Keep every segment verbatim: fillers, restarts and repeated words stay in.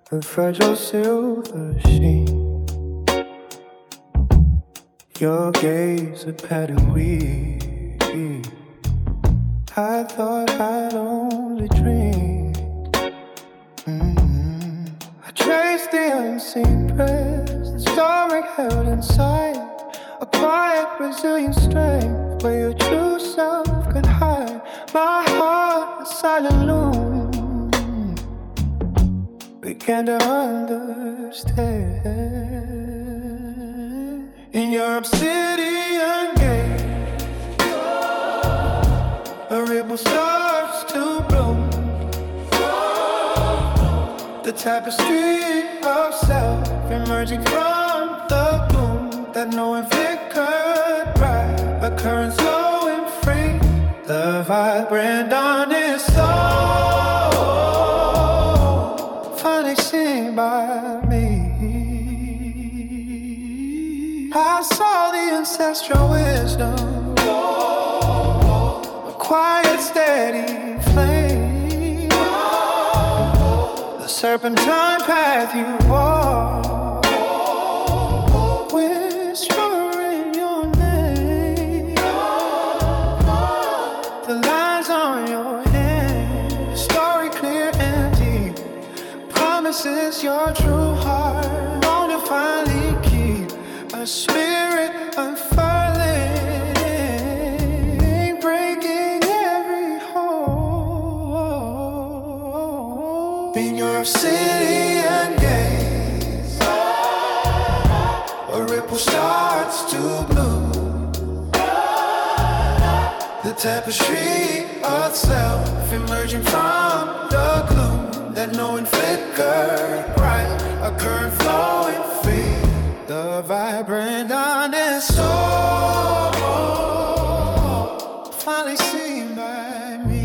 a fragile silver sheen. Your gaze a pattern weave. I thought I'd only dreamed. mm-hmm. I traced the unseen press, the story held inside, a quiet, resilient strength where your true self could hide. My heart, a silent loom, began to understand. In your obsidian gate, a ripple starts to bloom. The tapestry of self emerging from the gloom that no one flickered bright, a current slow and free, the vibrant honest soul finally seen by me. I saw the ancestral wisdom, a quiet, steady flame, the serpentine path you walk, whispering your name, the lines on your hand, story clear and deep, promises your true heart want to finally keep, a spirit unfurling, breaking every hole. In your obsidian gaze, a ripple starts to bloom. The tapestry of self emerging from the gloom that no one flickered bright, a current flowing free, the vibrant honest soul finally seen by me.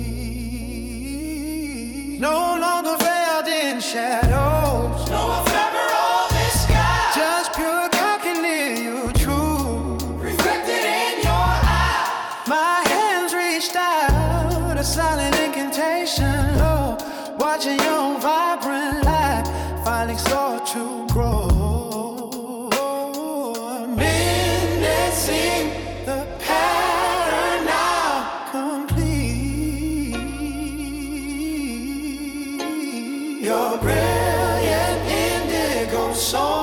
No longer veiled in shadows, no ephemeral disguise, just pure God can hear you true, reflected in your eyes. My hands reached out, a silent incantation, low, watching your vibrant light finally start to grow. Witnessing the pattern now complete. Your brilliant indigo soul